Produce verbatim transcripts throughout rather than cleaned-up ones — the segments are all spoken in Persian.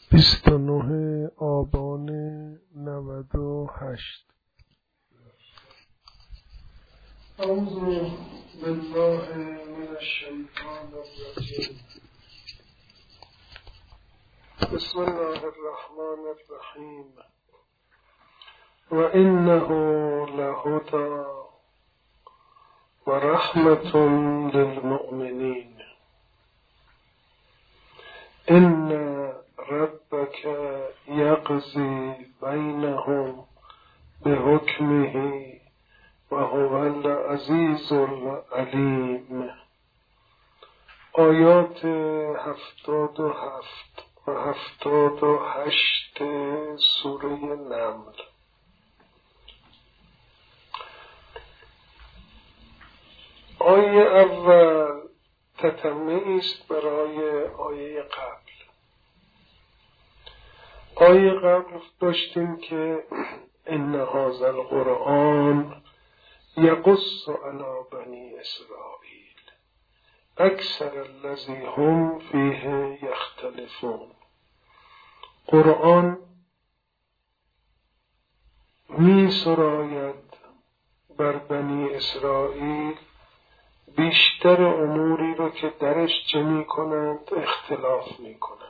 بیست و نه آبان نود و هشت. اعوذ بالله من الشیطان الرجیم. بسم الله الرحمن الرحیم. و انه لهدی و رحمة للمؤمنین. ان ربك يقضي بينهم بحكمه وهو العزيز العليم. آیات هفتاد و هفت و هفتاد و هشت سوره نمل. آیه اول تتمه است برای آیه قبل. آیه قبل داشتیم که ان هذا القرآن یقص علی بنی اسرائیل اکثر الذی هم فیه یختلفون. قرآن می سراید بر بنی اسرائیل بیشتر اموری رو که درش چه می کنند اختلاف می کنند،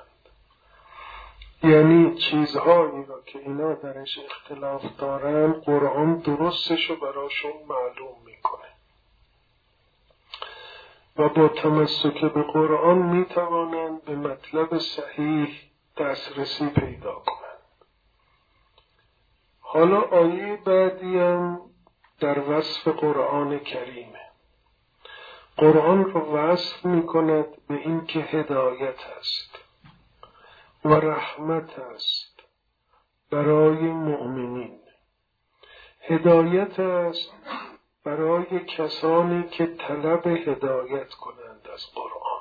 یعنی چیزهایی را که اینا درش اختلاف دارن قرآن درستشو براشون معلوم میکنه و با تمسک به قرآن میتوانند به مطلب صحیح دسترسی پیدا کنند. حالا آیه بعدی هم در وصف قرآن کریمه. قرآن رو وصف میکند به این که هدایت است و رحمت است برای مؤمنین. هدایت است برای کسانی که طلب هدایت کنند از قرآن،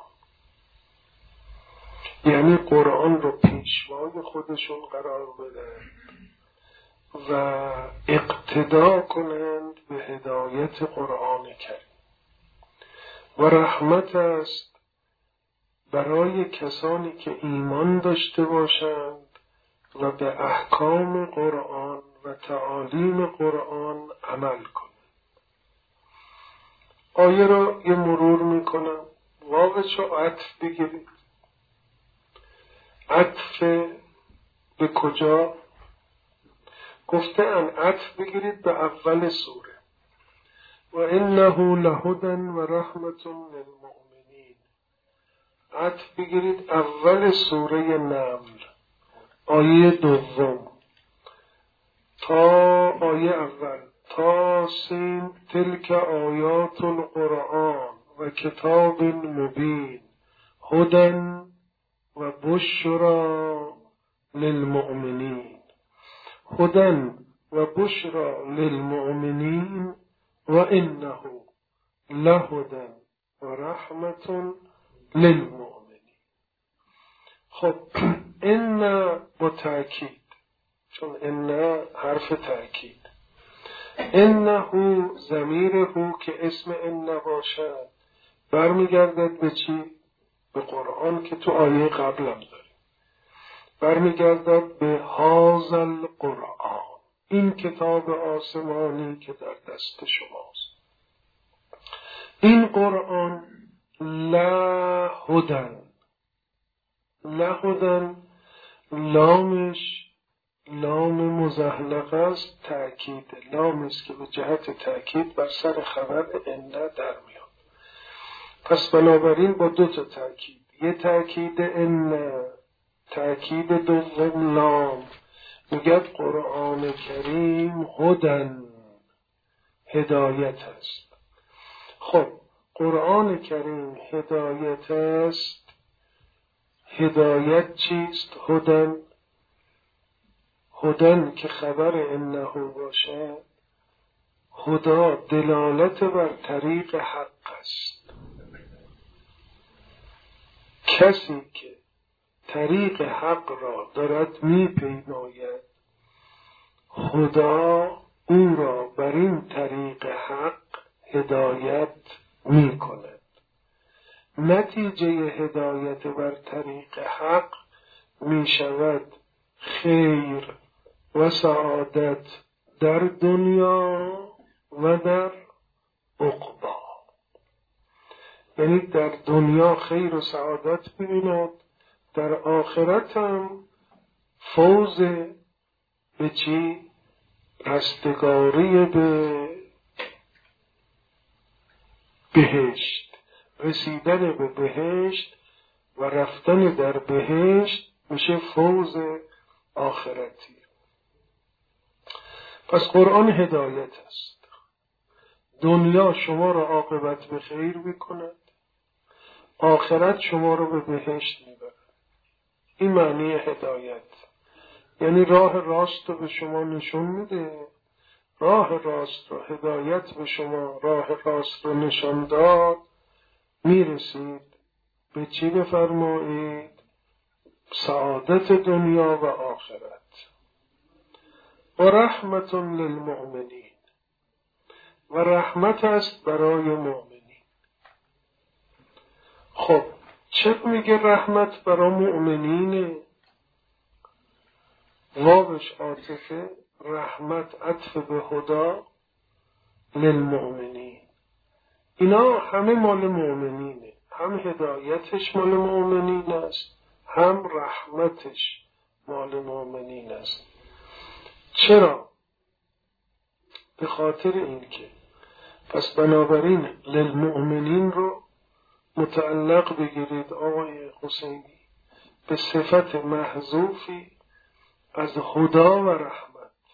یعنی قرآن رو پیشوای خودشون قرار بدن و اقتدا کنند به هدایت قرآن کریم. و رحمت است برای کسانی که ایمان داشته باشند و به احکام قرآن و تعالیم قرآن عمل کنند. آیه را یه مرور میکنم. واقعش رو عطف بگیرید. عطف به کجا؟ گفته ان عطف بگیرید به اول سوره. و انه لهدی و رحمة للمؤمنین. عطف بگیرید اول سوره نمل آیه دوم تا آیه اول تا سین تلک آیات القرآن و کتاب مبین هدی و بشرا للمؤمنین. هدی و بشرا للمؤمنین و انه لهدی و رحمة للمؤمنین. خب ان با تأکید، چون ان حرف تأکید. انه ضمیره که اسم ان باشد برمیگردد به چی؟ به قرآن که تو آیه قبلم داریم. برمیگردد به هذا القرآن، این کتاب آسمانی که در دست شماست. این قرآن لهدی. لهدی لامش لام مزحلقه است، تأکید. لام است که به جهت تأکید بر سر خبر ان در میاد. پس بنابراین با دو تا تأکید، یه تأکید ان، تأکید دوم لام، میگه قرآن کریم هدی، هدایت است. خب قرآن کریم هدایت است. هدایت چیست؟ هدی. هدی که خبر انه باشه. هدا دلالت بر طریق حق است. کسی که طریق حق را دارد میپیماید، خدا او را بر این طریق حق هدایت میکند. نتیجه هدایت بر طریق حق می شود خیر و سعادت در دنیا و در عقبی. یعنی در دنیا خیر و سعادت ببیند، در آخرت هم فوز به چی؟ رستگاری به بهشت، رسیدن به بهشت و رفتن در بهشت میشه فوز آخرتی. پس قرآن هدایت است. دنیا شما را عاقبت به خیر میکند، آخرت شما را به بهشت میبرد. این معنی هدایت، یعنی راه راست رو به شما نشون میده. راه راست رو هدایت به شما راه راست رو نشان داد، میرسید به چی بفرمایید؟ سعادت دنیا و آخرت. و رحمت للمؤمنین، و رحمت است برای مؤمنین. خب چه میگه رحمت برای مؤمنینه؟ واوش عاطفه، رحمت عطف به هدا للمؤمنین. اینا همه مال مؤمنینه، هم هدایتش مال مؤمنین است، هم رحمتش مال مؤمنین است. چرا؟ به خاطر این که پس بنابراین للمؤمنین رو متعلق بگیرید آقای حسینی به صفت محذوفی از هدا و رحمت.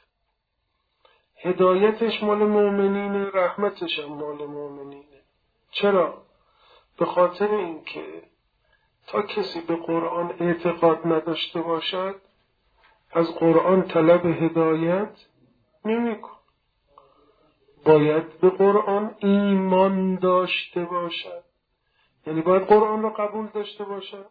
هدایتش مال مؤمنینه، رحمتش هم مال مؤمنینه. چرا؟ به خاطر این که تا کسی به قرآن اعتقاد نداشته باشد از قرآن طلب هدایت نمی کن. باید به قرآن ایمان داشته باشد، یعنی باید قرآن را قبول داشته باشد.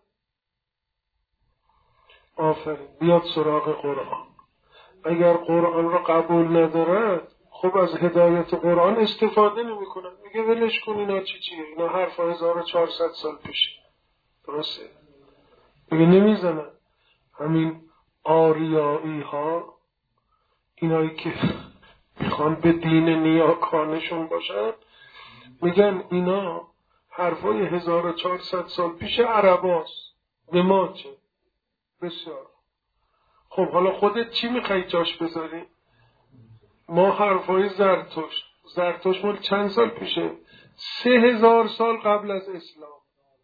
آفرین، بیاد سراغ قرآن. اگر قرآن را قبول ندارد خب از هدایت قرآن استفاده نمی کنند. میگه ولش کن، اینا چی چیه؟ اینا حرف هزار و چهارصد سال پیشه. درسته؟ میگه نمیزنن. همین آریایی ها، اینایی که میخوان به دین نیاکانشون باشن، میگن اینا حرفای هزار و چهارصد سال پیش عرباست، به ما چه؟ بسیار. خب حالا خودت چی میخوای جاش بذاری؟ ما حرفای زرتشت، زرتشت مال چند سال پیشه؟ سه هزار سال قبل از اسلام.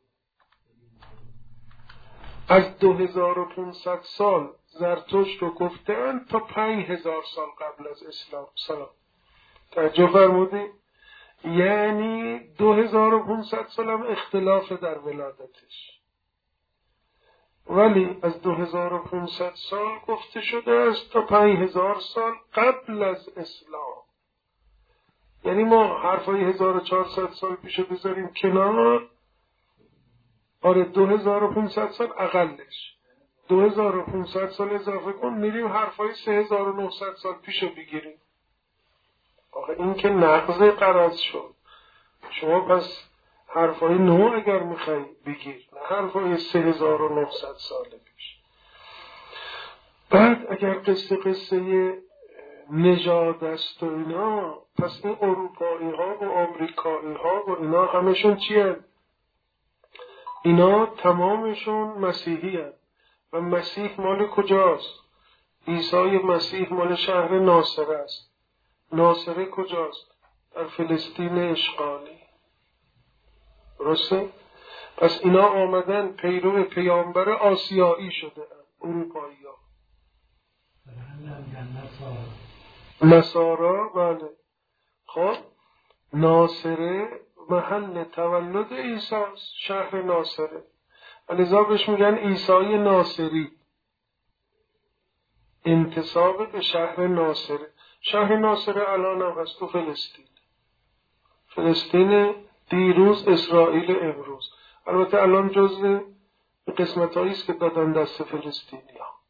از دو هزار و پونصد سال زرتشت رو گفتن تا پنج هزار سال قبل از اسلام. سلام توجه فرمودی؟ یعنی دو هزار و پونصد سال هم اختلاف در ولادتش، ولی از دو هزار و پونصد سال گفته شده است تا پنج هزار سال قبل از اسلام. یعنی ما حرفای هزار و چهارصد سال پیش بذاریم کنار، آره دو هزار و پونصد سال اقلش، دو هزار و پونصد سال اضافه کن، میریم حرفای سه هزار و نهصد سال پیش بگیریم. آخه این که نقض قرض شد. شما پس حرفای نو اگر میخوای بگیر، نه حرفای سه هزار و نهصد سال پیش. بعد اگر قصه قصه نژاد است و اینا، پس این اروپایی ها و آمریکایی ها و اینا همشون چیه؟ اینا تمامشون مسیحی هست. و مسیح مال کجاست؟ عیسی مسیح مال شهر ناصره است. ناصره کجاست؟ در فلسطین اشغالی. درسته؟ پس اینا آمدن پیرو پیامبر آسیایی شده اروپایی ها. نصارا. بله. خب ناصره محل تولد عیسی است، شهر ناصره. لذا بهش میگن عیسی ناصری، انتساب به شهر ناصره. شهر ناصره الان هم هست تو فلسطین. فلسطین دیروز، اسرائیل امروز. البته الان جزء قسمت هایی است که دادن دست فلسطینی ها،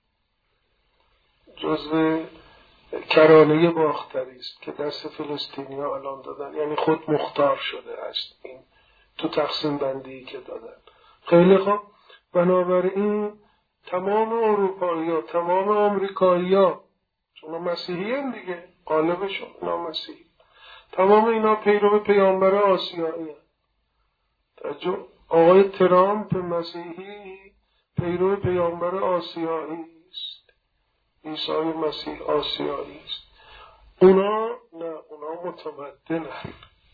جزء کرانه باختری است که دست فلسطینی ها الان دادن، یعنی خود مختار شده است این تو تقسیم بندی که دادن. خیلی خوب. بنابراین تمام اروپایی ها، تمام آمریکایی ها، چون مسیحی هم دیگه، غالبشون اینا مسیحی، تمام اینا پیرو پیامبر آسیایی هم. آقای ترامپ مسیحی پیرو پیامبر آسیایی است. عیسی مسیح آسیایی است. اونا نه، اونا متمدنن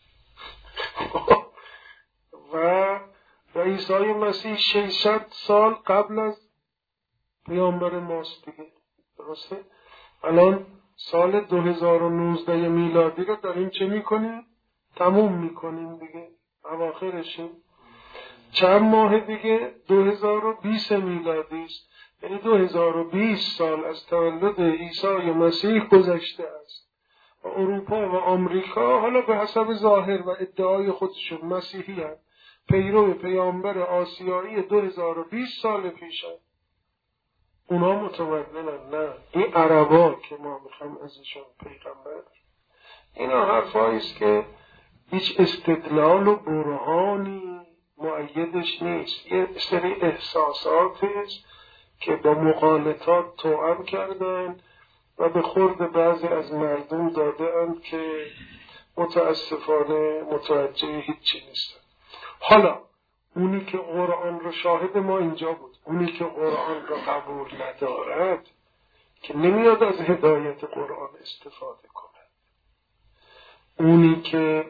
و و عیسی مسیح ششصد سال قبل از پیامبر ماست دیگه، درسته؟ الان سال دو هزار و نوزده میلادی رو داریم چه میکنیم؟ تموم میکنیم دیگه، اواخرشیم. چند ماه دیگه دو هزار و بیست میلادی است، یعنی دو هزار و بیست سال از تولد عیسی مسیح گذشته است و اروپا و آمریکا حالا به حسب ظاهر و ادعای خودشون مسیحی هست، پیرو پیامبر آسیایی دو هزار و بیست سال پیش هست. اونا متمدنن. نه، این عربا که ما میخوام ازشون پیغمبر، اینا حرفایی است که هیچ استدلال و برهانی مؤیدش نیست، یه سری احساساتی است که با مقالطات توأم کردن و به خورد بعضی از مردم داده اند که متاسفانه متوجه هیچی نیستن. حالا اونی که قرآن رو شاهد ما اینجا بود، اونی که قرآن رو قبول ندارد که نمیاد از هدایت قرآن استفاده کند، اونی که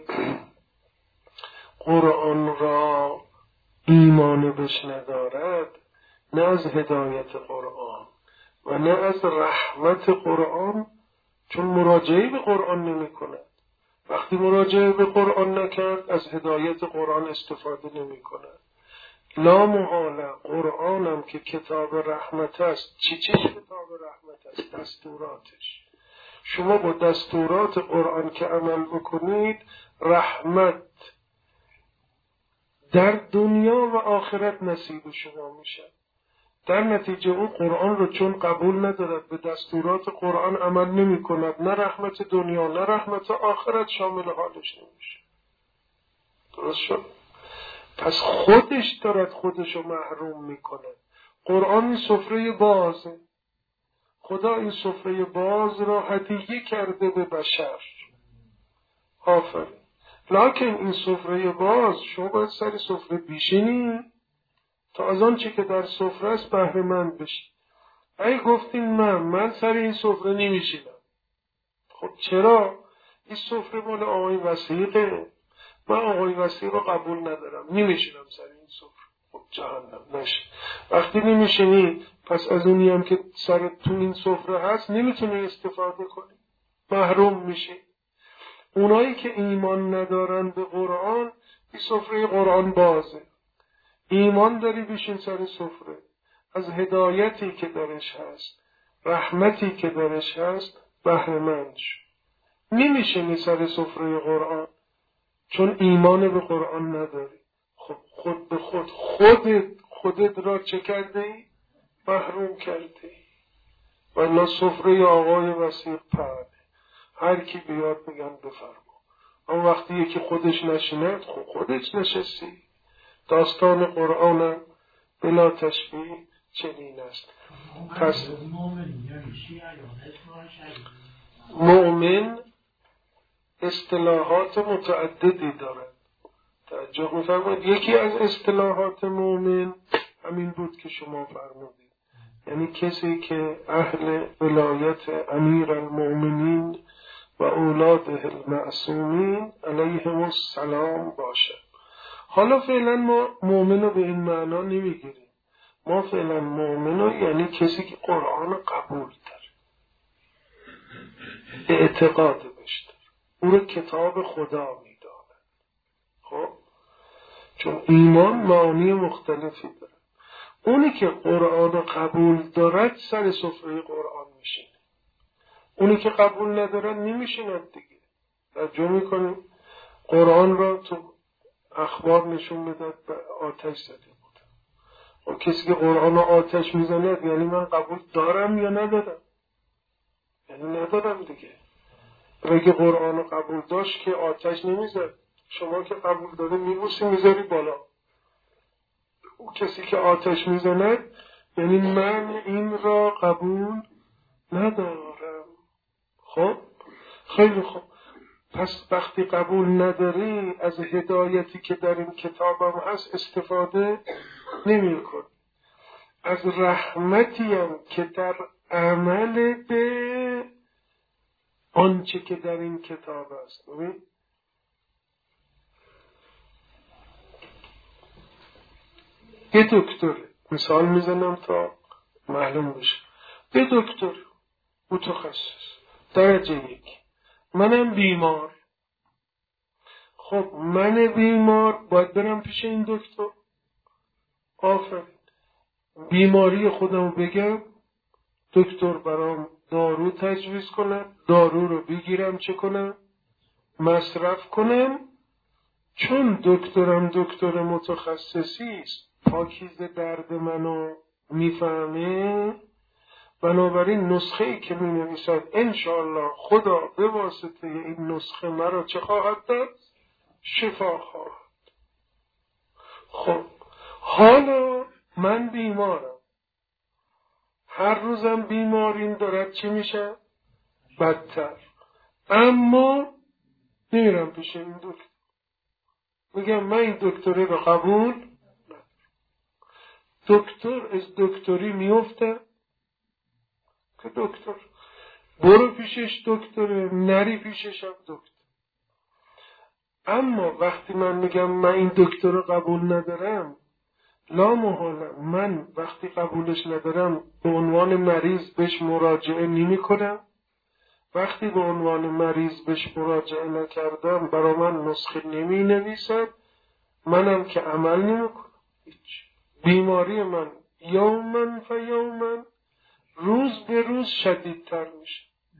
قرآن را ایمان بهش ندارد، نه از هدایت قرآن و نه از رحمت قرآن، چون مراجعه به قرآن نمی کند. وقتی مراجعه به قرآن نکرد از هدایت قرآن استفاده نمی کند. لا محاله قرآنم که کتاب رحمت است. چی چی کتاب رحمت است؟ دستوراتش. شما با دستورات قرآن که عمل بکنید رحمت در دنیا و آخرت نصیب شما میشه. در نتیجه اون قرآن رو چون قبول ندارد، به دستورات قرآن عمل نمی کند، نه رحمت دنیا نه رحمت آخرت شامل حالش نمیشه. درست شد؟ پس خودش دارد خودشو محروم میکنه. قرآن این سفره بازه، خدا این سفره باز را هدیه کرده به بشر. آفرین. لکن این سفره باز شما باید سر سفره بیشینی تا از آن چی که در سفره است بهره مند بشی. ای گفتین من من سر این سفره نمیشینم. خب چرا؟ این سفره مال آقای وثیقه، من آقای وثیق رو قبول ندارم، نمیشینم سر این سفره. خب جهنم نشه. وقتی نمیشینی پس از اونی هم که سر تو این سفره هست نمیتونی استفاده کنی، محروم میشی. اونایی که ایمان ندارن به قرآن، این سفره قرآن بازه. ایمان داری بشین سر سفره، از هدایتی که درش هست، رحمتی که درش هست بهره مند شو. نمیشینی سر سفره قرآن چون ایمان به قرآن نداری. خب خود به خود خودت خودت را چه کرده ای؟ محروم کرده ای. ولی سفره آقای وثیق پهنه، هر کی بیاد میگن بفرما. اما وقتی یکی خودش نشیند، خب خودش نشستی. داستان قرآن بلا تشبیه چنین است. پس مؤمن اصطلاحات متعددی دارد. توجه می‌فرمایید. یکی از اصطلاحات مؤمن همین بود که شما فرمودید، یعنی کسی که اهل ولایت امیر المؤمنین و اولاده المعصومین علیهم السلام باشد. حالا فعلا ما مؤمن رو به این معنا نمیگیریم. ما فعلا مؤمن رو یعنی کسی که قرآن قبول داره، اعتقاد بهش داره، او رو کتاب خدا میدانه. خب چون ایمان معانی مختلفی داره. اونی که قرآن قبول دارد سر سفره قرآن میشینه، اونی که قبول ندارد نمیشیند دیگه. توجه میکنیم قرآن را تو اخبار نشون میداد به آتش زده بود. و کسی که قرآن را آتش میزند یعنی من قبول دارم یا ندارم؟ یعنی ندارم دیگه. اگه قرآن را قبول داشت که آتش نمیزد. شما که قبول داره میبوسی میذاری بالا. او کسی که آتش میزند یعنی من این را قبول ندارم. خب خیلی خوب، پس وقتی قبول نداری از هدایتی که در این کتابم هست استفاده نمی کن. از رحمتی هم که در عمل به آنچه که در این کتاب است. ببین یه دکتر مثال میزنم تا معلوم بشه. یه دکتر متخصص درجه یک، منم بیمار. خب من بیمار باید برم پیش این دکتر. آفرین، بیماری خودمو بگم، دکتر برام دارو تجویز کنه، دارو رو بگیرم چه کنم؟ مصرف کنم. چون دکترم دکتر متخصصی است، پاکیزه درد منو میفهمه، بنابراین نسخه ای که می نویسد انشاءالله خدا به واسطه این نسخه مرا چه خواهد داد؟ شفا خواهد. خب حالا من بیمارم، هر روزم بیماریم دارد چی میشه؟ بدتر. اما میرم پیش این دکتر، میگم من این دکتری رو قبول ندارم. دکتر از دکتری میفته که دکتر برو پیشش دکتره، نری پیشش هم دکتر. اما وقتی من میگم من این دکتر رو قبول ندارم، لا محاله من وقتی قبولش ندارم به عنوان مریض بهش مراجعه نمی کنم. وقتی به عنوان مریض بهش مراجعه نکردم برای من نسخه نمی نویسد، منم که عمل نمی کنم. بیماری من یومن و یومن روز به روز شدیدتر میشه،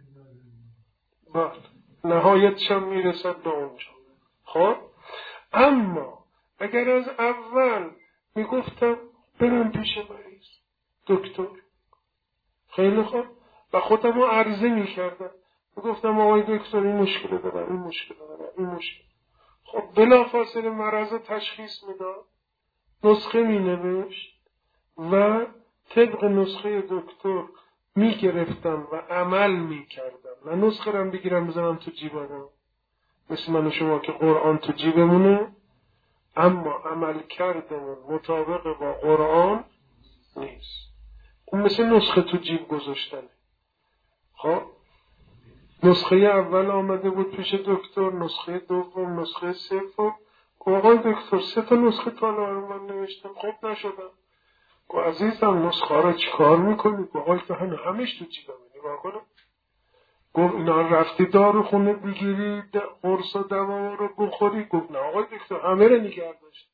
بعد نهایتش هم میرسد به اونجا. خب اما اگر از اول میگفتم برم پیش مریض دکتر، خیلی خوب، و خودم رو عرضه میکردم، میگفتم آقای دکتر این مشکل دارم، این مشکل دارم، این مشکل. خب بلافاصله مرض رو تشخیص میداد، نسخه مینوشت و طبق نسخه دکتر میگرفتم و عمل میکردم. نه نسخه رو بگیرم بزنم تو جیبم مثل من و شما که قرآن تو جیبمونه، اما عمل کردمون مطابق با قرآن نیست. اون مثل نسخه تو جیب گذاشتنه. خب نسخه اول آمده بود پیش دکتر، نسخه دوم، نسخه سوم. آقای دکتر سه تا نسخه تا الان من نوشتم خوب نشدم. گو عزیزم نسخه را چی کار میکنی؟ گو آقای که هنو همش تو جیبم نگاه کنم. گفت اینا رفتی دارو خونه بگیری قرص و دوا رو بخوری؟ گفت نه آقای دکتر همه رو نگه داشت.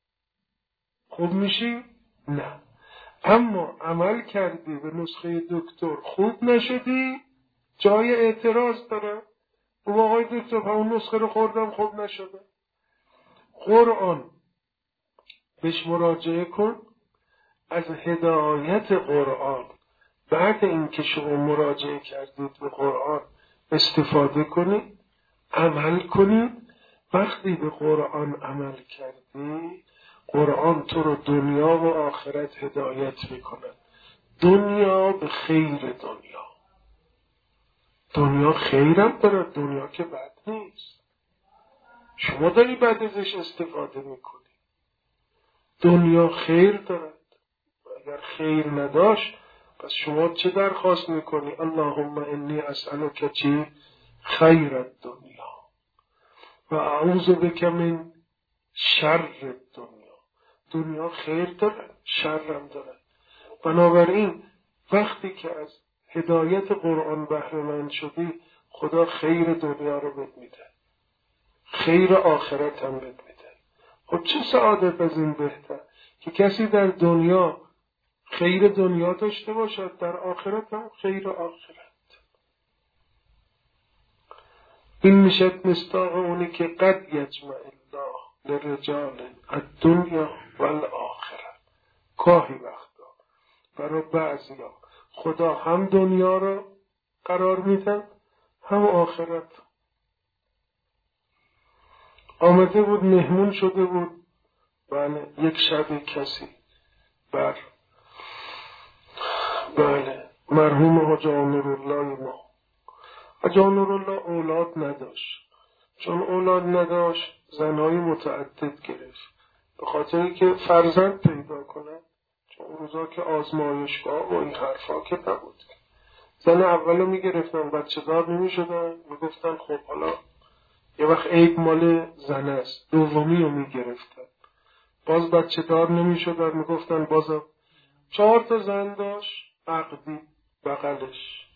خوب میشی؟ نه. اما عمل کردی به نسخه دکتر خوب نشدی، جای اعتراض داره. گفت آقای دکتر اون نسخه رو خوردم خوب نشده. قرآن بهش مراجعه کن، از هدایت قرآن بعد اینکه شما مراجعه کردید به قرآن استفاده کنید، عمل کنید. وقتی به قرآن عمل کردی، قرآن تو رو دنیا و آخرت هدایت میکنه. دنیا به خیر دنیا، دنیا خیرم داره، دنیا که بد نیست. شما داری بعد ازش استفاده میکنی. دنیا خیر دارد. اگر خیر نداشت پس شما چه درخواست میکنی؟ اللهم انی اسألک چی؟ خیر الدنیا و اعوذ بک من شر الدنیا. دنیا خیر داره، شرم داره. بنابراین وقتی که از هدایت قرآن بهره مند شدی، خدا خیر دنیا رو بهت میده، خیر آخرت هم بهت میده. خب چه سعادت از این بهتر که کسی در دنیا خیر دنیا داشته باشد، در آخرت هم خیر آخرت. این میشد مصداق اونی که قد یجمع الله لرجال الدنیا والآخرة. گاهی وقتا برای بعضیا خدا هم دنیا رو قرار میدن هم آخرت. آمده بود مهمون شده بود بله یک شب کسی بر بله، مرحوم حاج نورالله ما. حاج نورالله اولاد نداشت، چون اولاد نداشت زنهای متعدد گرفت به خاطری که فرزند پیدا کنه، چون اون روزا که آزمایشگاه و این حرفا که نبود. زن اولو میگرفتن بچه دار نمیشدن، میگفتن خب حالا یه وقت عیب مال زن است. دومی رو میگرفتن، باز بچه دار نمیشدن، میگفتن بازم. چهار تا زن داشت عقدی بغلش.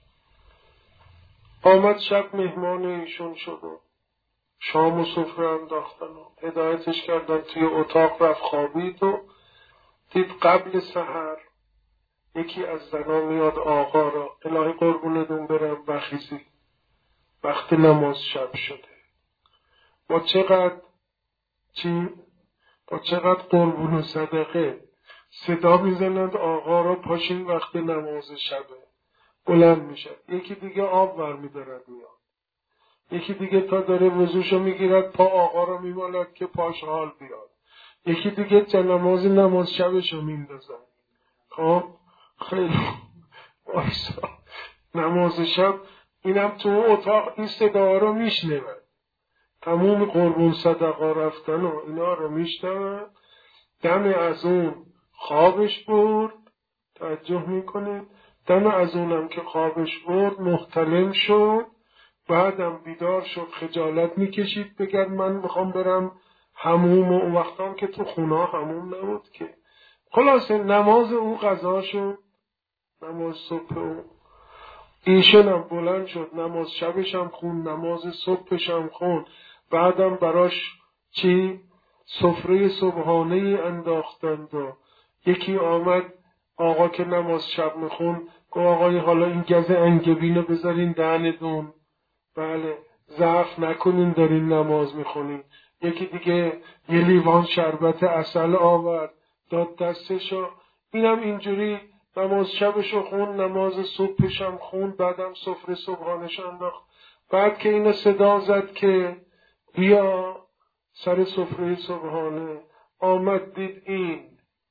آمد شب مهمان ایشون شد و شام و سفره انداختن و هدایتش کردن توی اتاق، رفت خوابید و دید قبل سحر یکی از زنان میاد آقا را الهی قربونتون برم بخیزی، وقت نماز شب شده. با چقدر چی؟ با چقدر قربون و صدقه صدا میزنند آقا را پاشین وقت نماز شبه. بلند میشه، یکی دیگه آب ور میدارد میاد، یکی دیگه تا داره وضوشو میگیرد پا آقا را میمالد که پاش حال بیاد، یکی دیگه چه نماز نماز شبشو میندازن. خب خیلی وایسا نماز شب اینم تو اتاق این صدا رو میشنود، تموم قربون صدقا رفتن و اینا رو میشنود. دم از اون خوابش برد، توجه میکنید، دم از اونم که خوابش برد محتلم شد، بعدم بیدار شد خجالت میکشید بگرد من میخوام برم حموم، و اون وقتام که تو خونه حموم نبود که. خلاصه نماز او قضا شد، نماز صبح او. ایشونم بلند شد نماز شبش هم خون، نماز صبحش هم خون. بعدم براش چی؟ سفره صبحانه انداختند و یکی آمد آقا که نماز شب میخون گفت آقای حالا این گز انگبینو بذارین دهنتون، بله ضعف نکنین دارین نماز میخونین. یکی دیگه یه لیوان شربت عسل آورد داد دستشو، اینم اینجوری نماز شبشو خون، نماز صبحشم خون، بعدم سفره صبحانش انداخت. بعد که اینو صدا زد که بیا سر سفره صبحانه، آمد دید این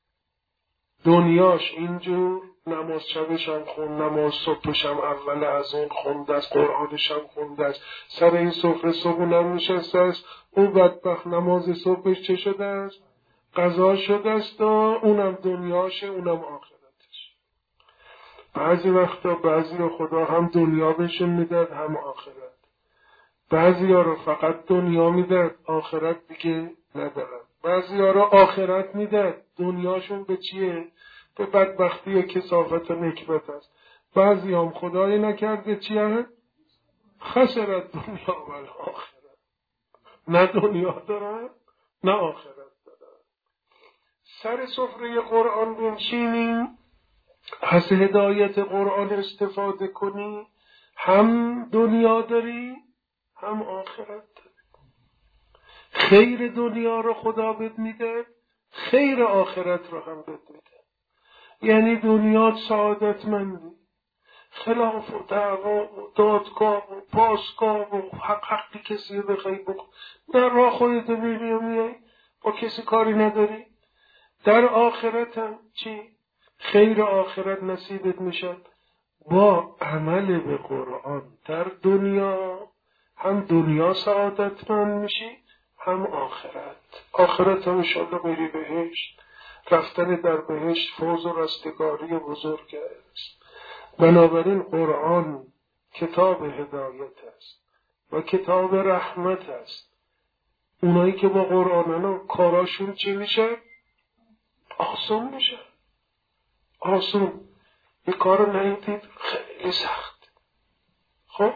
دنیاش اینجور، نماز شبشم خون، نماز صبحشم اول از اون خونده است، قرآنشم خونده است، سر این سفره صبحونم نشسته است. اون بدبخت نماز صبحش چه شده است؟ قضا شده است، اونم دنیاشه اونم آخرتش. بعضی وقتا بعضی رو خدا هم دنیا بهشون میداد هم آخرت، بعضی ها رو فقط دنیا میداد آخرت دیگه ندارن، بعضی ها رو آخرت میداد دنیاشون به چیه؟ به بدبختی و کثافت و نکبت است. بعضی هم خدای نکرده چیه؟ خسرت دنیا و آخرت، نه دنیا دارن نه آخرت دارن. سر سفره قرآن بنشینیم، از هدایت قرآن استفاده کنی، هم دنیا داری هم آخرت داری. خیر دنیا رو خدا بهت میده، خیر آخرت رو هم بهت میده. یعنی دنیا سعادتمندی، خلاف و دعوا و دادگاه و پاسگاه و حق حقی کسی رو بخوای بکن، در راه خودت میری و میای با کسی کاری نداری. در آخرت هم چی؟ خیر آخرت نصیبت میشه با عمل به قرآن. در دنیا هم دنیا سعادتمند میشی هم آخرت. آخرت هم انشاءالله بری بهشت، رفتن در بهشت فوز و رستگاری بزرگ است. بنابراین قرآن کتاب هدایت است و کتاب رحمت است. اونایی که با قرآنن کاراشون چی میشه؟ آسون میشه. آسون. یه کار نهیدید خیلی سخت، خب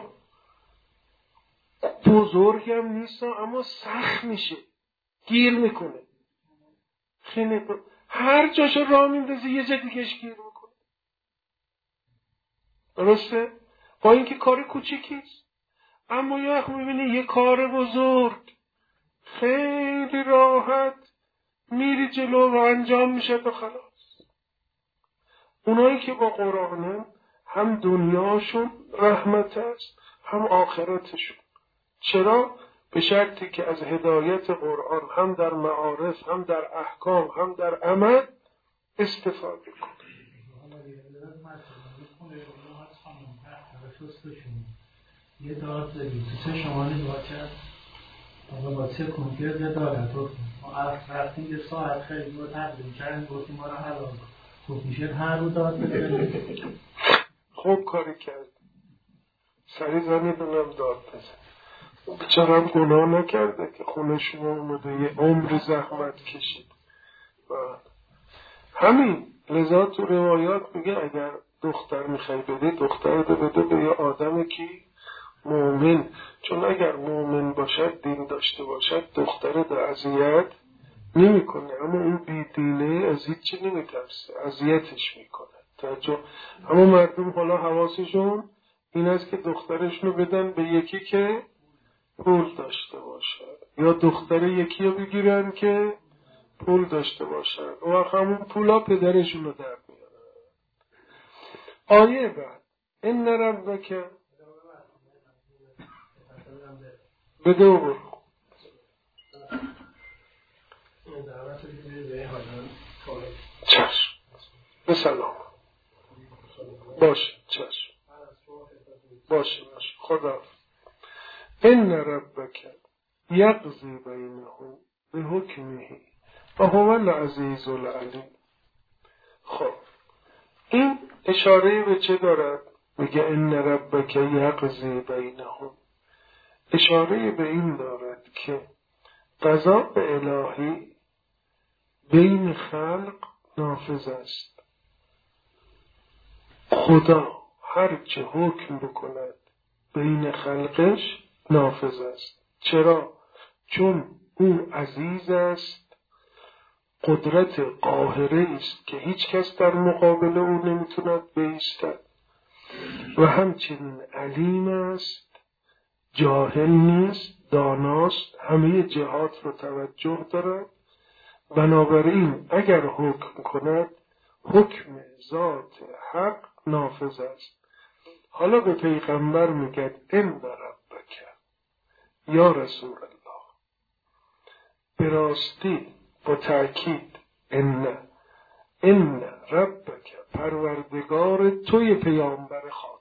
بزرگم نیست اما سخت میشه، گیر میکنه، خیلی ب... هر جاشو راه میندازه یه جا دیگهش گیر میکنه. درسته؟ با اینکه کار کوچیکیست، اما یه وقت میبینی یه کار بزرگ خیلی راحت میری جلو و انجام میشه و خلاص. اونایی که با قرآنن هم دنیاشون رحمت است هم آخرتشون. چرا؟ به شرطی که از هدایت قرآن هم در معارف هم در احکام هم در عمل استفاده کنه. یه داد داریم تو چه شما نگاه کرد آقا با چه کنکرد دارد ما از رفتیم یه ساعت خیلی رو تقدیم کردیم گفتیم ما رو حلال خوب میشه هر رو داد بزنیم. خوب کاری کرد سری زنیدونم داد بزن بیچاره هم گناه نکرده که خونه شما اومده یه عمر زحمت کشید و همین لذا تو روایات میگه اگر دختر میخوای بده دختر ده بده به یه آدم کی مؤمن، چون اگر مؤمن باشد دین داشته باشد دختر ده اذیت نمیکنه، اما اون بیدینه از هیچی نمیترسه اذیتش میکنه. توجه، اما مردم حالا حواسشون این است که دخترشونو بدن به یکی که پول داشته باشه یا دختر یکی رو بگیرن که پول داشته باشن و وقت همون پولا پدرشونو در میارن. آیه بعد این نرم که بده و برو چشم بسلام باشه چشم باشه باشه خدا این ربک یقضی بینهم به حکمه و هو العزیز العلیم. خب این اشاره به چه دارد؟ میگه این ربک یقضی بینهم، اشاره به این دارد که قضاء الهی بین خلق نافذ است. خدا هر چه حکم بکند بین خلقش نافذ است. چرا؟ چون او عزیز است، قدرت قاهره است که هیچ کس در مقابل او نمیتوند بایستد و همچنین علیم است، جاهل نیست، داناست، همه جهات رو توجه دارد. بنابراین اگر حکم کند حکم ذات حق نافذ است. حالا به پیغمبر میگه ان ربک یا رسول الله، به راستی با تأکید ان ان ربک پروردگار توی پیامبر خاتم.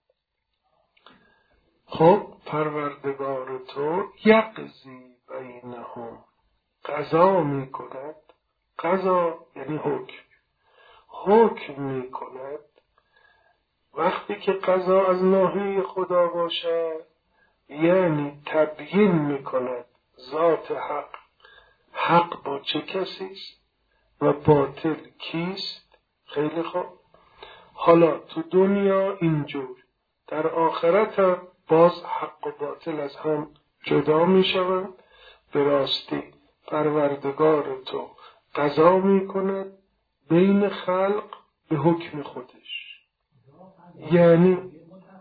خب پروردگار تو یقضی بینهم قضا می کند، قضا یعنی حکم، حکم می کند. وقتی که قضا از ناحیه خدا باشد یعنی تبیین می کند ذات حق، حق با چه کسی است و باطل کیست. خیلی خوب، حالا تو دنیا اینجور، در آخرت هم باز حق و باطل از هم جدا می شوند. به راستی پروردگار تو قضا می کند بین خلق به حکم خودش. یعنی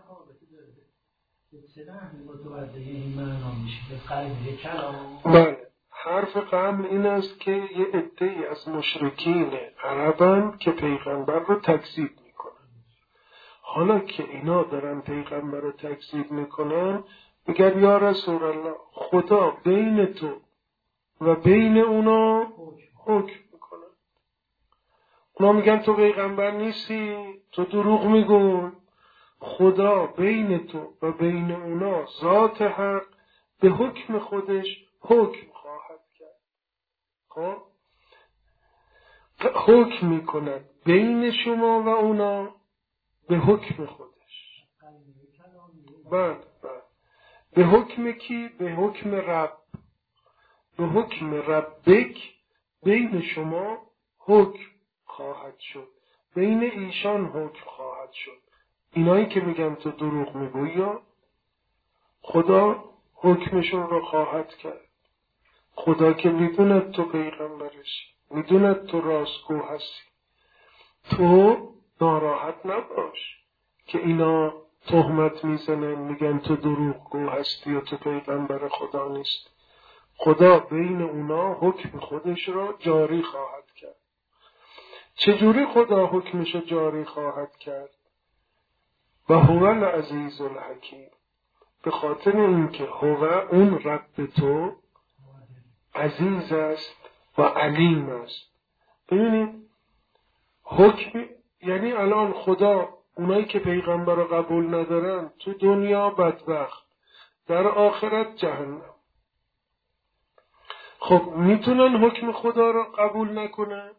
بله، حرف قبل این است که یه عده‌ای از مشرکین عربن که پیغمبر رو تکذیب میکنن. حالا که اینا دارن پیغمبر رو تکذیب میکنن میگن یا رسول الله خدا بین تو و بین اونا حکم میکنه. اونا میگن تو پیغمبر نیستی، تو دروغ میگوی. خدا بین تو و بین اونا ذات حق به حکم خودش حکم خواهد کرد. خب حکم میکند بین شما و اونا به حکم خودش. بله بله، به حکم کی؟ به حکم رب. به حکم ربک بین شما حکم خواهد شد، بین ایشان حکم خواهد شد. اینایی که میگن تو دروغ میگویی یا خدا حکمشون رو خواهد کرد. خدا که میدوند تو پیغمبرش، میدوند تو راستگو هستی. تو ناراحت نباش که اینا تهمت میزنن میگن تو دروغگو هستی و تو پیغمبر خدا نیست. خدا بین اونا حکم خودش را جاری خواهد کرد. چجوری خدا حکمش را جاری خواهد کرد؟ و هو العزیز الحکیم، به خاطر اینکه هو اون رب تو عزیز است و علیم است. ببینید حکم یعنی الان خدا اونایی که پیغمبر رو قبول ندارن تو دنیا بدبخت، در آخرت جهنم. خب میتونن حکم خدا رو قبول نکنن؟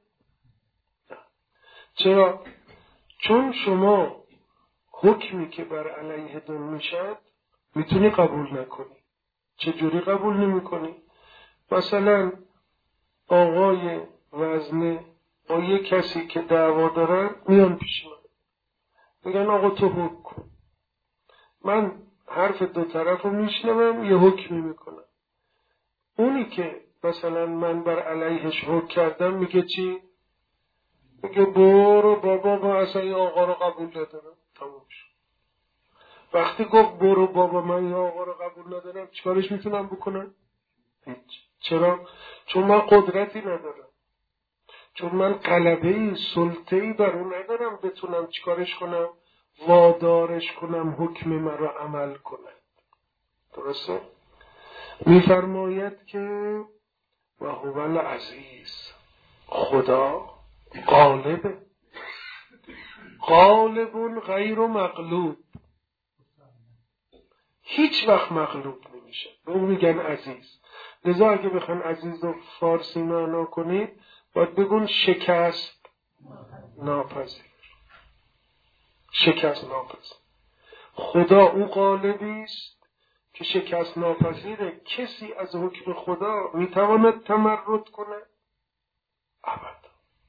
چرا؟ چون شما حکمی که بر علیهتون میشد میتونی قبول نکنی. چجوری قبول نمی کنی؟ مثلا آقای وزنه با یه کسی که دعوا دارن میان پیش من، میگن آقا تو حکم کن. من حرف دو طرف رو میشنوم، یه حکمی میکنم. اونی که مثلا من بر علیهش حکم کردم میگه چی؟ میگه برو بابا، من اصلا این آقا رو قبول ندارم. تموم شد. وقتی گفت برو بابا من این آقا رو قبول ندارم، چیکارش میتونم بکنم؟ هیچ. چرا؟ چون من قدرتی ندارم، چون من غلبه‌ای سلطه‌ای بر اون ندارم بتونم چیکارش کنم؟ وادارش کنم حکم من را عمل کنه. درسته؟ میفرماید که و هو العزیز، خدا غالبه، غالب غیر مغلوب، هیچ وقت مغلوب نمیشه. به اون میگن عزیز. لذا اگه بخوان عزیز رو فارسی معنا کنید باید بگون شکست ناپذیر. شکست ناپذیر. خدا اون غالبی است که شکست ناپذیره. کسی از حکم خدا میتواند تمرد کنه؟ ابدا.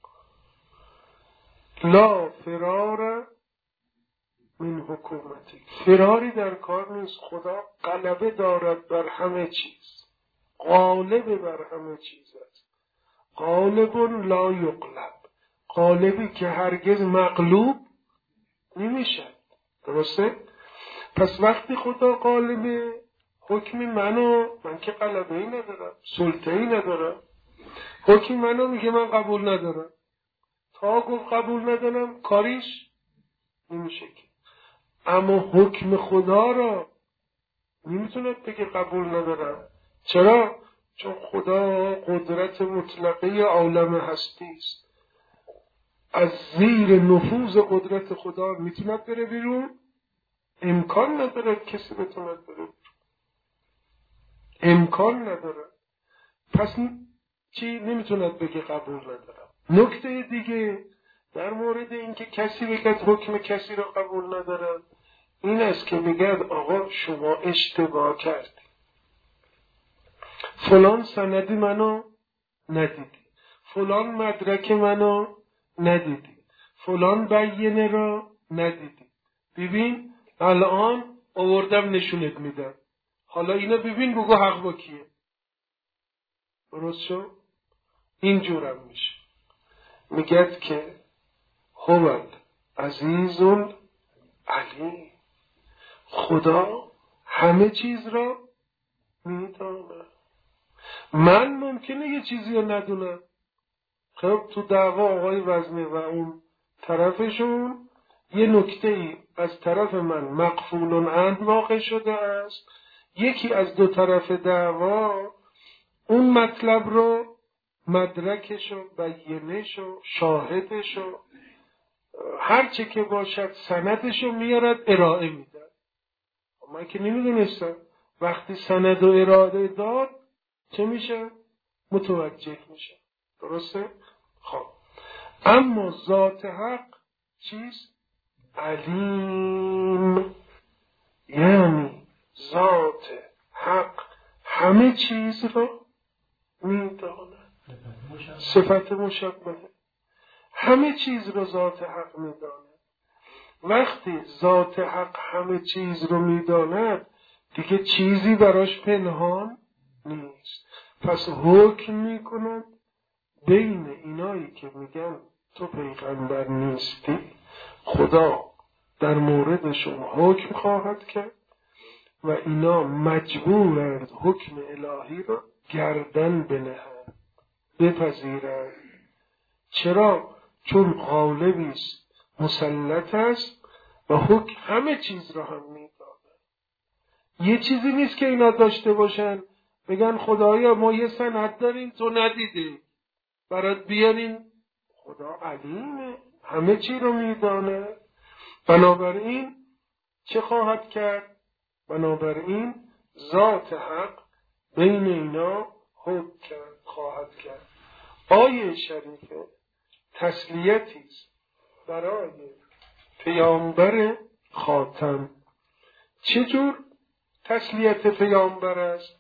لا فرار من حکومتی، فراری در کار نیست. خدا غلبه دارد بر همه چیز، غالب بر همه چیز است. غالب لا یغلب، غالبی که هرگز مغلوب نمیشه. درسته؟ پس وقتی خدا غالبه، حکم منو، من که غلبه ای ندارم، سلطه ای ندارم، حکم منو میگه من قبول ندارم. تا گفت قبول ندارم کاریش نمیشه که. اما حکم خدا را نمیتوند بگه قبول ندارم. چرا؟ چون خدا قدرت مطلقه عالم هستی است. از زیر نفوذ قدرت خدا میتوند بره بیرون؟ امکان نداره کسی بتوند بره بیرون. امکان نداره. پس چی نمیتوند بگه قبول ندارم. نکته دیگه در مورد اینکه کسی بگه حکم کسی را قبول ندارم این است که بگه آقا شما اشتباه کردی، فلان سند منو ندیدی، فلان مدرک منو ندیدی، فلان بیانیه را ندیدی. ببین الان آوردم نشونت میدم، حالا اینو ببین بگو حق با کیه. درست شد؟ اینجورم میشه. میگد که هو عزیز علی، خدا همه چیز را میدانه. من ممکنه یه چیزی رو ندونم. خب تو دعوا آقای وزنه و اون طرفشون یه نکته ای از طرف من مقفول عنه واقع شده است، یکی از دو طرف دعوا اون مطلب رو مدرکش و بیانش و شاهدش و هر چه که باشد سندش رو میارد ارائه میدن. من که نمیدونستم. وقتی سند و ارائه داد چه میشه؟ متوجه میشه. درسته؟ خب اما ذات حق چیست؟ علیم. یعنی ذات حق همه چیز رو میداند. صفت مشبهه. همه چیز رو ذات حق میداند. وقتی ذات حق همه چیز رو میداند دیگه چیزی براش پنهان نیست. پس حکم میکند بین اینایی که میگن تو پیغمبر نیستی، خدا در موردشون حکم خواهد کرد و اینا مجبورند حکم الهی رو گردن بنهند، بپذیرند. چرا؟ چون غالبی است، مسلط است و حکم همه چیز را هم میداند. یه چیزی نیست که اینا داشته باشن بگن خدایا ما یه سند داریم تو ندیدی برات بیاریم. خدا علیمه، همه چی رو میداند. بنابراین چه خواهد کرد؟ بنابراین ذات حق بین اینا حکم کرد خواهد کرد. آیه شریفه تسلیتی است برای پیامبر خاتم. چجور تسلیت پیامبر است؟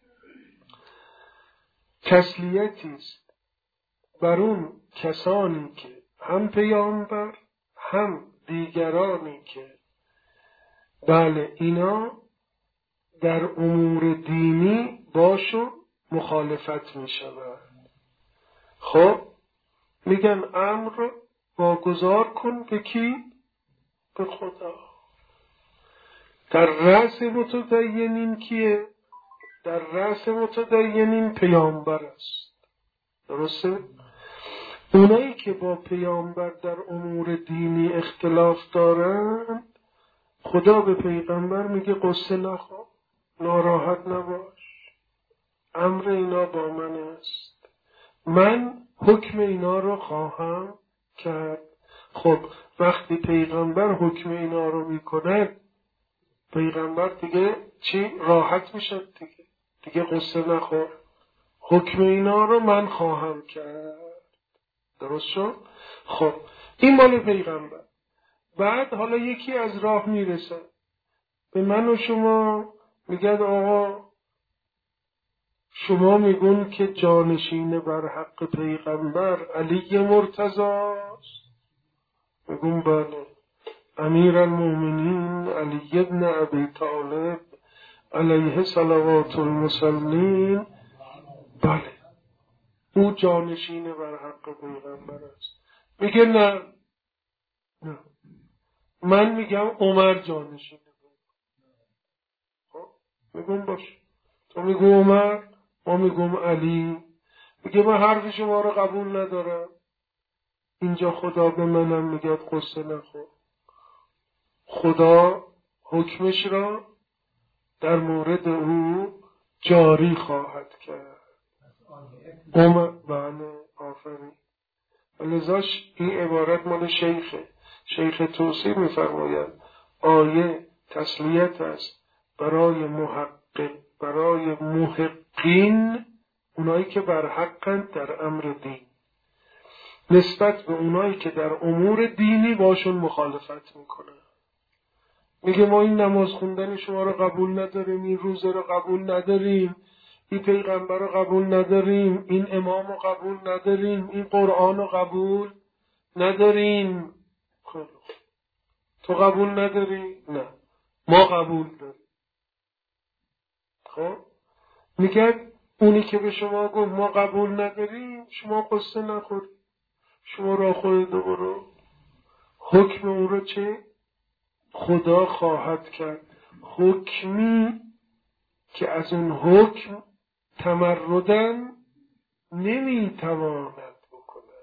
تسلیتی است بر اون کسانی که هم پیامبر هم دیگرانی که بله اینا در امور دینی باشون مخالفت می شود. خب میگن امر واگذار کن به کی؟ به خدا. در رأس متدینین کیه؟ در رأس متدینین پیامبر است. درسته؟ اونایی که با پیامبر در امور دینی اختلاف دارن، خدا به پیغمبر میگه قصه نخور، ناراحت نباش، امر اینا با من است، من حکم اینا رو خواهم کرد. خب وقتی پیغمبر حکم اینا رو میکنه، پیغمبر دیگه چی؟ راحت میشه دیگه دیگه قصه نخور، حکم اینا رو من خواهم کرد. درست شد؟ خب این مال پیغمبر. بعد حالا یکی از راه میرسه به من و شما، میگن آقا شما میگون که جانشین بر حق پیغمبر علی مرتضی است. میگون بله، امیر المؤمنین علی ابن ابی طالب علیه صلوات المسلمین، بله او جانشین بر حق پیغمبر است. میگه نه نه من میگم عمر جانشین. خب میگم باش، تو میگو عمر، ما میگم علی. میگه من حرف شما رو قبول ندارم. اینجا خدا به منم میگه قصه نخور، خدا حکمش را در مورد او جاری خواهد کرد. عمر بله آفرین. لذاش این عبارت مال شیخه. شیخ توسی میفرماید آیه تسلیت است برای محقق، برای محقین، اونایی که بر حقند در امر دین، نسبت به اونایی که در امور دینی باشون مخالفت میکنن. میگه ما این نماز خوندن شما رو قبول نداریم، این روزه رو قبول نداریم، این پیغمبر رو قبول نداریم، این امام رو قبول نداریم، این قرآن رو قبول نداریم. خب تو قبول نداری؟ نه ما قبول داریم. خب میگه اونی که به شما گفت ما قبول نداریم، شما قصه نخورید، شما را خودت برو، حکم اون رو چه؟ خدا خواهد کرد. حکمی که از اون حکم تمردن نمیتواند بکنه.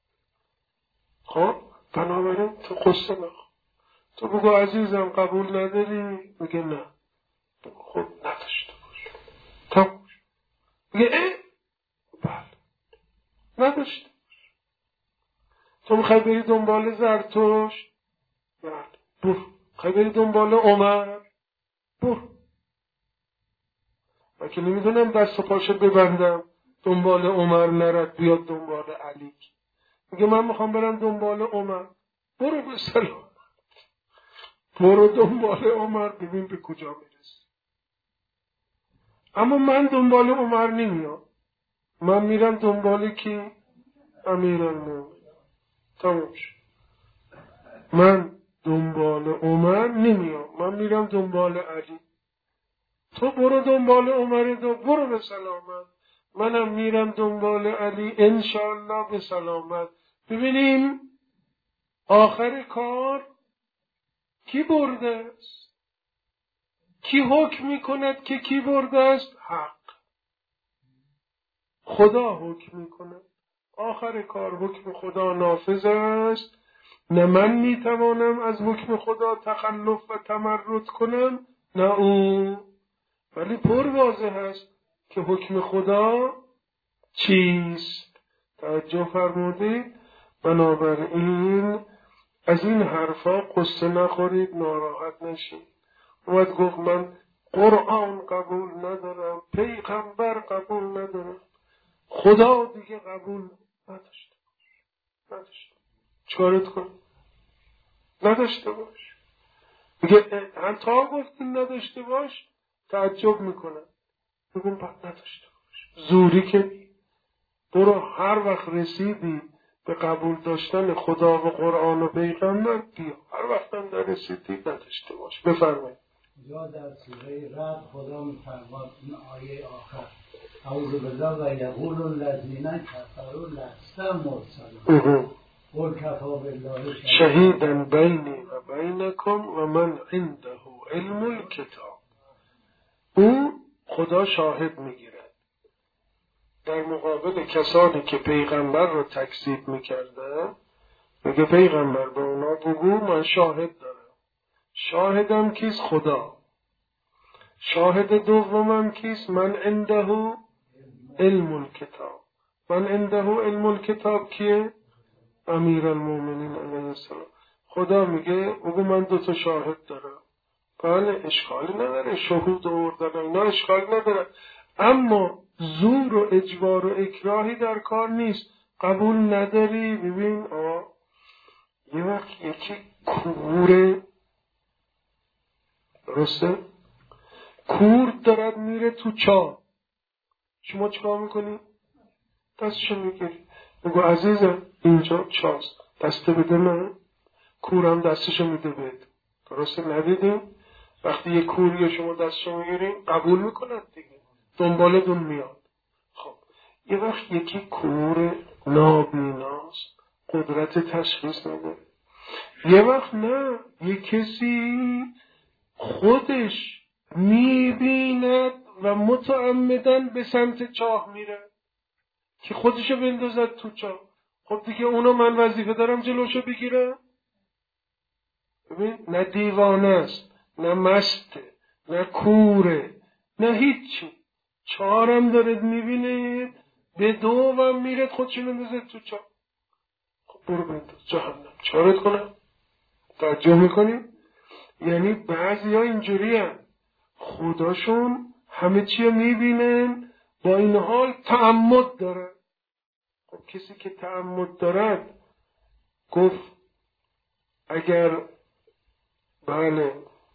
خب بنابراین تو قصه نخور، تو بگو عزیزم قبول نداری؟ میگه نه. خب نداشته باش، تموم. میگه اه؟ بله نداشته باش. تو میخوای بری دنبال زرتشت؟ بله برو. میخوای بری دنبال عمر؟ برو. من که نمیدونم دست و پاشو ببندم دنبال عمر نرد بیاد دنبال علی. میگه من میخوام برم دنبال عمر. برو به سلام، برو دنبال عمر، ببین به کجا میرسی. اما من دنبال عمر نمیام، من میرم دنبال کی؟ امیرالمومنین. تمام شد. من دنبال عمر نمیام، من میرم دنبال علی. تو برو دنبال عمر، دو برو به سلامت، منم میرم دنبال علی انشاءالله به سلامت. ببینیم آخر کار کی برده است؟ کی حکم میکند که کی برده است؟ حق. خدا حکم میکند. آخر کار حکم خدا نافذ است. نه من میتوانم از حکم خدا تخلف و تمرد کنم، نه او. ولی پر واضح است که حکم خدا چیست. توجه فرمودید؟ بنابراین از این حرفا قصه نخورید، ناراحت نشید. اومد گفت من قرآن قبول ندارم، پیغمبر قبول ندارم، خدا دیگه قبول نداشته باش نداشته چکارت کن؟ نداشته باش. میگه حتی گفتی نداشته باش تعجب میکنن، بگم بعد نداشته باش. زوری که برو هر وقت رسیدی به قبول داشتن خدا و قرآن و پیغمبر بیا، هر وقت هم در رسیدی نداشته باش. بفرمایید. یا در سوره رعد خدا می‌فرماد این آیه آخر اعوذ بالله و یقول الذین کفروا لست مرسلا قل کفی بالله شهیدا بینی و بینکم و من عنده علم الکتاب. او خدا شاهد میگیرد در مقابل کسانی که پیغمبر رو تکذیب میکردن. میگه پیغمبر به اونا بگو من شاهد دارم. شاهدم کیست؟ خدا. شاهد دومم کیست؟ من عنده علم الکتاب. من عنده علم الکتاب کیه؟ امیرالمومنین علیه السلام. خدا میگه بگو من دو تا شاهد دارم. بله اشکالی نداره، شهود آوردن اینا اشکالی نداره، اما زور و اجبار و اکراهی در کار نیست. قبول نداری؟ ببین آه یه وقت یکی کوره، درسته؟ کور دارد میره تو چاه، شما چیکار میکنی؟ دستشو میگیری بگو عزیزم اینجا چاست، دست بده من. کورم دستشو میده بهت، درسته؟ ندیدیم وقتی یه کوری شما دستشو میگیرین قبول میکنند دیگه، دنبالتون میاد. خب یه وقت یکی کور نابیناست، قدرت تشخیص نداره. یه وقت نه، یه کسی خودش میبیند و متعمدن به سمت چاه میره که خودشو بندازد تو چاه. خب دیگه اونو من وظیفه دارم جلوشو بگیرم؟ ببین نه دیوانه است، نه مسته، نه کوره، نه هیچی. چهارم دارد میبینه به دوم میرد خودشو بندازد تو چاه. خب برو بنداز جهنم، چارت کنم؟ توجه میکنیم؟ یعنی بعضی ها اینجوری هم خداشون همه چی رو میبینن، با این حال تعمد دارن. خب کسی که تعمد دارد گفت اگر بله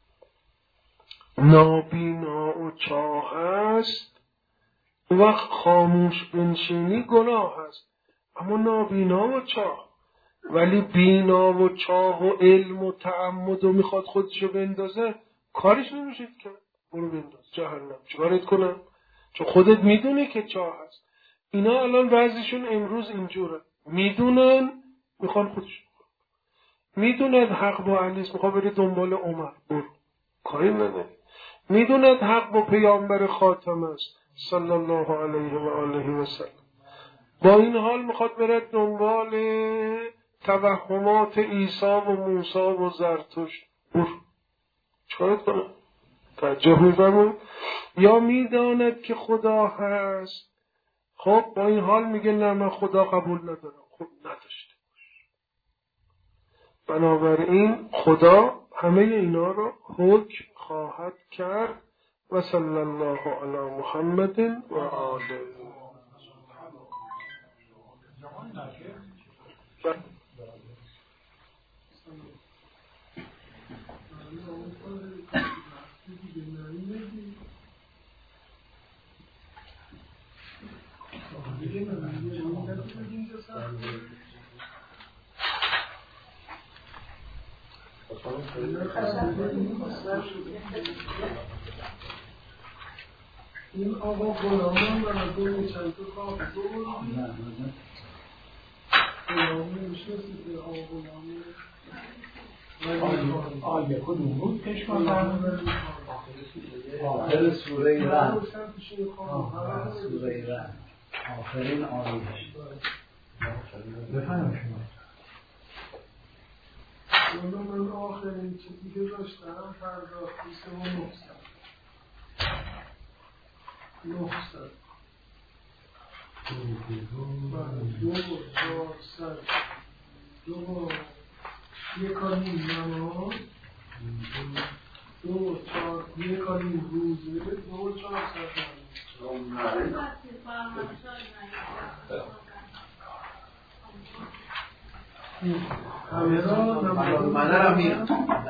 نابینا و چاه هست وقت خاموش بنشینی گناه هست، اما نابینا و چاه، ولی بینا و چاه و علم و تعمد و میخواد خودشو بندازه کارش نمیشید که. برو بنداز جهنم، چیکارت کنم؟ چون خودت میدونی که چاه هست. اینا الان بعضیشون امروز اینجوره، میدونن میخوان خودشون، میدوند حق با علیس میخواد بری دنبال عمر، برو کاری نداری. میدوند حق با پیامبر خاتم است صلی الله علیه و آله و سلم، با این حال میخواد بره دنبال توهمات عیسی و موسی و زرتشت، برو چیکارت کنم؟ توجه میفرمایید؟ یا میداند که خدا هست، خب با این حال میگه نه من خدا قبول ندارم. خب نداشته باش. بنابراین خدا همه اینا رو حکم خواهد کرد. و صلی الله علی محمد و آله. این آقا غلامان و دو چند تا خواه دو غلامی میشنسید به آقا غلامی آیه کدوم بود کشمان آخر سوره رعد، سوره رعد آخرین آیه بفهم شما. من آخرین چیزی که داشتم پرداختی سه و نقصد نقصد دو دو چهار صد دو یک کاری نماز دو چهار یک کاری روزه دو چهار ساعت همه را منه را میرم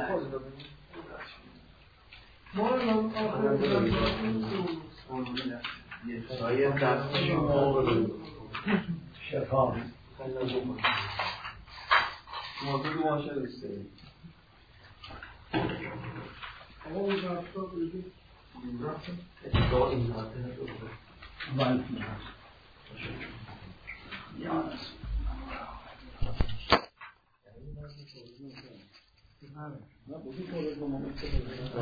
ما الان شاید دست شما شفا موضوع ما شده سید آقا اون رفتا بگید اتفاق این حاضر من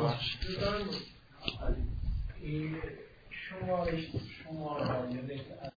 این شما شما